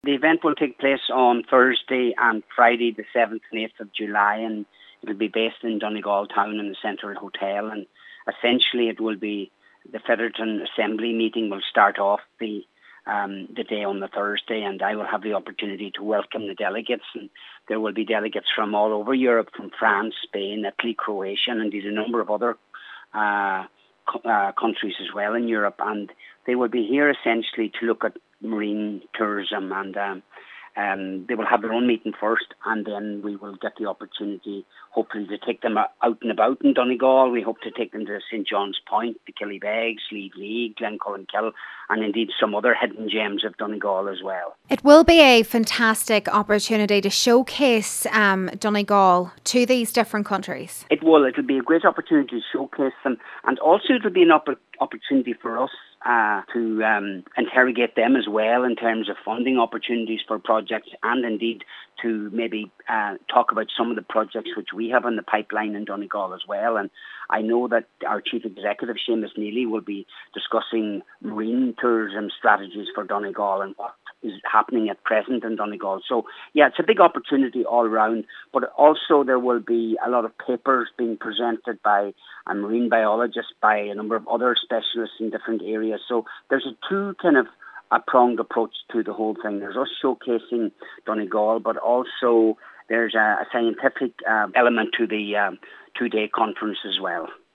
The event will take place on Thursday and Friday, the 7th and 8th of July, and it'll be based in Donegal town in the Central Hotel. And essentially, it will be the Federaton Assembly meeting will start off the day on the Thursday, and I will have the opportunity to welcome the delegates. And there will be delegates from all over Europe, from France, Spain, Italy, Croatia, and indeed a number of other countries as well in Europe. And they will be here essentially to look at marine tourism, and they will have their own meeting first, and then we will get the opportunity, hopefully, to take them out and about in Donegal. We hope to take them to St John's Point, the Killybegs, Slieve League, Glencullenkill, and indeed some other hidden gems of Donegal as well. It will be a fantastic opportunity to showcase Donegal to these different countries. It will. It'll be a great opportunity to showcase them, and also it'll be an opportunity for us to interrogate them as well in terms of funding opportunities for projects, and indeed to maybe talk about some of the projects which we have in the pipeline in Donegal as well. And I know that our Chief Executive, Seamus Neely, will be discussing marine tourism strategies for Donegal and what is happening at present in Donegal. So, yeah, it's a big opportunity all round, but also there will be a lot of papers being presented by a marine biologist, by a number of other specialists in different areas. So there's a pronged approach to the whole thing. There's us showcasing Donegal, but also there's a scientific element to the two-day conference as well.